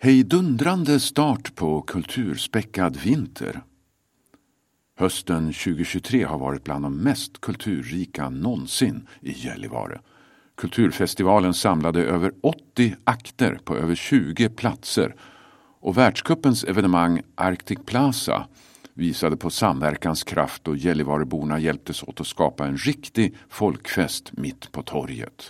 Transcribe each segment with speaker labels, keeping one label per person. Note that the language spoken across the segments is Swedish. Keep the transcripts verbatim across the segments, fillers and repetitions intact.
Speaker 1: Hejdundrande start på kulturspäckad vinter. Hösten tjugohundratjugotre har varit bland de mest kulturrika någonsin i Gällivare. Kulturfestivalen samlade över åttio akter på över tjugo platser och världscupens evenemang Arctic Plaza visade på samverkanskraft och Gällivareborna hjälptes åt att skapa en riktig folkfest mitt på torget.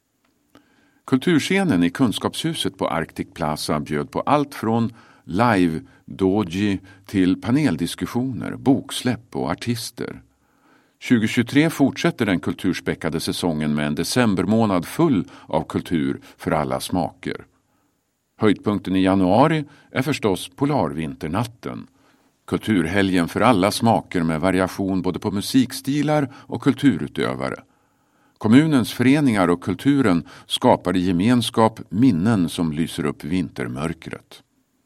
Speaker 1: Kulturscenen i Kunskapshuset på Arctic Plaza bjöd på allt från live, doji till paneldiskussioner, boksläpp och artister. tjugohundratjugotre fortsätter den kulturspäckade säsongen med en decembermånad full av kultur för alla smaker. Höjdpunkten i januari är förstås Polarvinternatten. Kulturhelgen för alla smaker med variation både på musikstilar och kulturutövare. Kommunens föreningar och kulturen skapar i gemenskap minnen som lyser upp vintermörkret.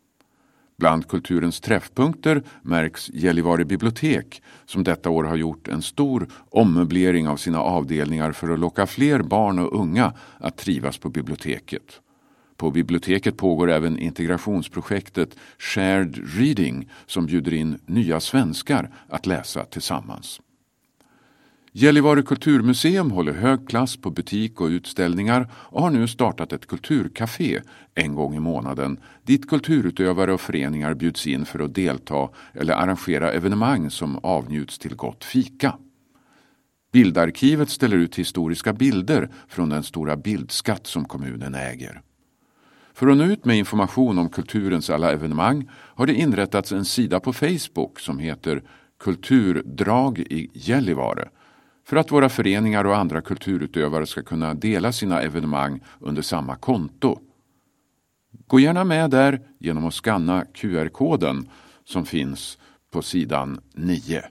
Speaker 1: Bland kulturens träffpunkter märks Gällivare bibliotek som detta år har gjort en stor ommöblering av sina avdelningar för att locka fler barn och unga att trivas på biblioteket. På biblioteket pågår även integrationsprojektet Shared Reading som bjuder in nya svenskar att läsa tillsammans. Gällivare kulturmuseum håller hög klass på butik och utställningar och har nu startat ett kulturcafé en gång i månaden dit kulturutövare och föreningar bjuds in för att delta eller arrangera evenemang som avnjuts till gott fika. Bildarkivet ställer ut historiska bilder från den stora bildskatt som kommunen äger. För att nå ut med information om kulturens alla evenemang har det inrättats en sida på Facebook som heter Kulturdrag i Gällivare för att våra föreningar och andra kulturutövare ska kunna dela sina evenemang under samma konto. Gå gärna med där genom att skanna Q R-koden som finns på sidan nio.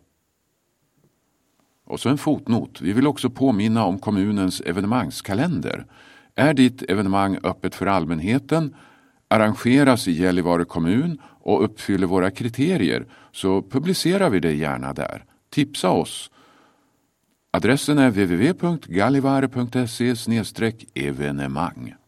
Speaker 1: Och så en fotnot. Vi vill också påminna om kommunens evenemangskalender. Är ditt evenemang öppet för allmänheten, arrangeras i Gällivare kommun och uppfyller våra kriterier så publicerar vi det gärna där. Tipsa oss. Adressen är w w w punkt gallivare punkt se slash evenemang.